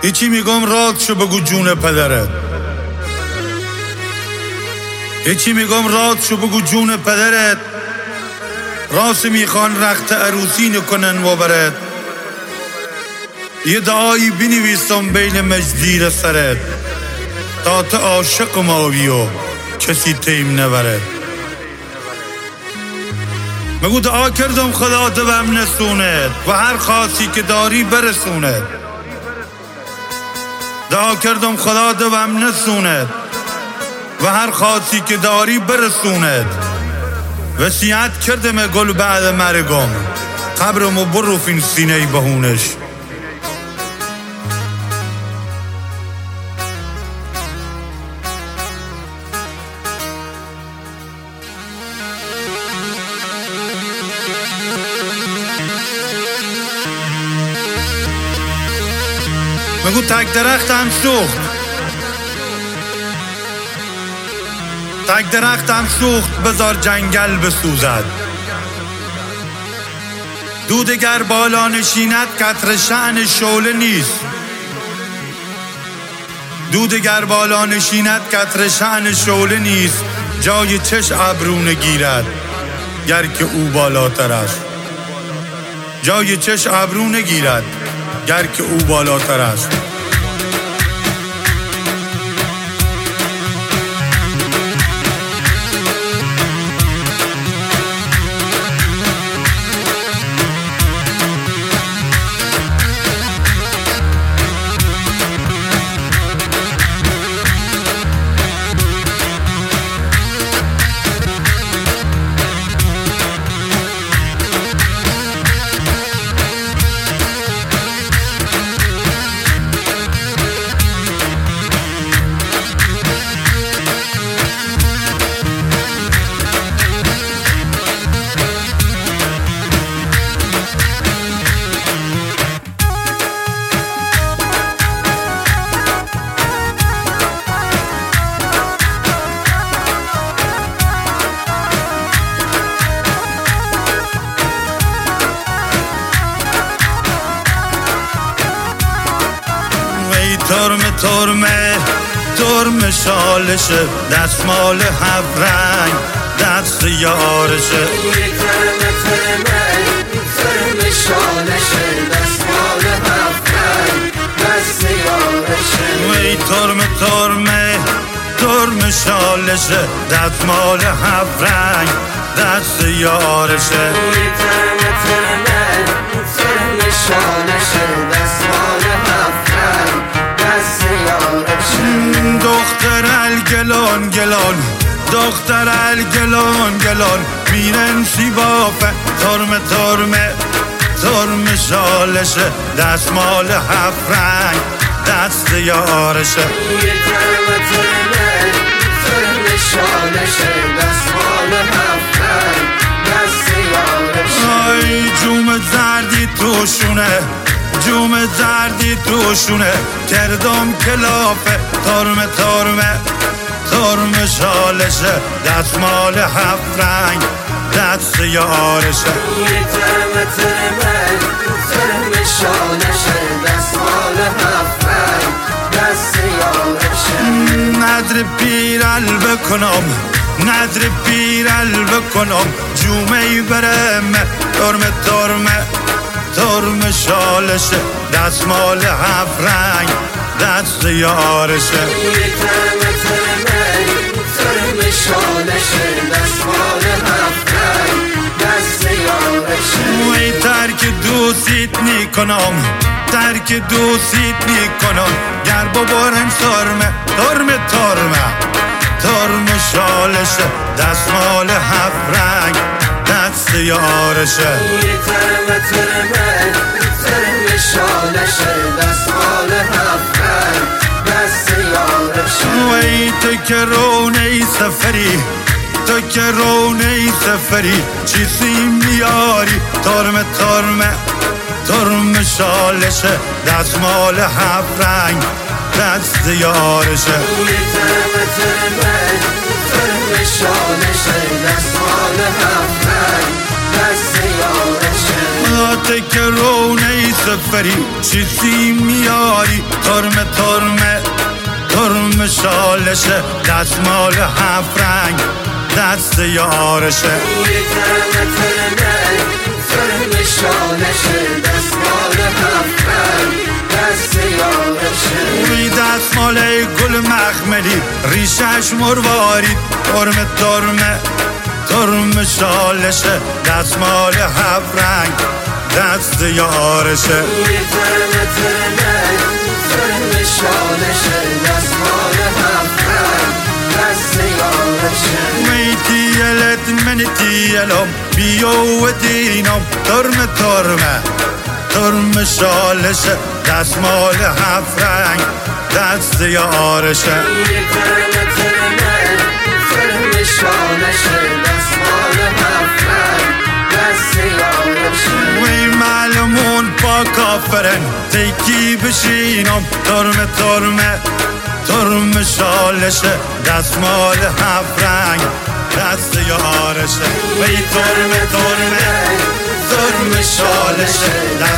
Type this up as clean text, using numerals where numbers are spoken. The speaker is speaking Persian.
یکی میگم راد شو بگو جون پدرت، یکی میگم راد شو بگو جون پدرت، راست میخوان رخت عروسی نکنن و برد. یه دعایی بنویسم بین مجدیر سرت، تا تو عاشق ماوی و کسی تیم نبرد. مگو دعا کردم خدا دوام نسوند و هر خاصی که داری برسوند. دعا کردم خدا دوام نسوند و هر خاصی که داری برسوند. وصیت کردم گل بعد مرگم، قبرمو برو فین سینه بهونش. مگو تک درختم سوخت، تک درختم سوخت بذار جنگل بسوزد. دودگر بالا نشیند قطر شأن شعله نیست. دودگر بالا نشیند قطر شأن شعله نیست. جای چش ابرو نگیرد گر که او بالاتر است. جای چش ابرو نگیرد گر که او بالاتر است. ترم شالشه دستمال هفت رنگ دست یارشه. ترم شالشه دستمال هفت رنگ دست یارشه. وی ترم شالشه دستمال هفت رنگ دست یارشه. ترم شالشه دستمال هفت رنگ دست یارشه. دختر الگلان گلان، دختر الگلان گلان میرن سیبافه. ترم شالشه دستمال هفت رنگ دست یارشه. ترم شالشه دستمال هفت رنگ دست یارشه. آی جوم زردی توشونه، جوم زردی توشونه کردم کلافه. ترم شالشه دستمال هفت رنگ دست یارشه. ترم شالشه دستمال هفت رنگ دست یارشه. ندر پیرل بکنم، ندر پیرل بکنم جومه برم. ترم شالشه دستمال هفت رنگ دست یارشه. ترم شالشه دستمال هفت رنگ دست یارشه. وی ترک دوستیت میکنم، ترک دوستیت میکنم گر ببارن ترم شالشه دستمال هفت رنگ دست یارشه. ترم شالشه دستمال هفت رنگ دست یارشه. وی تو که رونه سفری، تو که رونه سفری چیزی میاری. ترم شالشه دستمال هفت رنگ دست یارشه. ترم شالشه دستمال هفت رنگ دست یارشه. تو که رونه سفری سفری چیزی میاری، ترمه ترمه ترمه شالشه، دستمال هفت رنگ دست یارشه. ترمه ترمه ترمه شالشه، دستمال هفت رنگ دست یارشه. روی دستمال گل مخملی ریشش مروارید، ترمه ترمه ترمه شالشه، دستمال هفت رنگ دست یارشه. ترمه ترمه ترمه شالشه، دستمال هفت رنگ دست یارشه. میتیلت من تیلم بیو و دینم، ترمه ترمه ترمه شالشه، دستمال هفت رنگ دست یارشه. ترمه ترمه ترمه شالشه، دستمال هفت رنگ دست یارشه. وی معلمون با کافرن تیکی بشینم، ترمه ترمه ترمه شالشه، دستمال هفت رنگ دست یارشه. وی ترمه ترمه ترمه شالشه،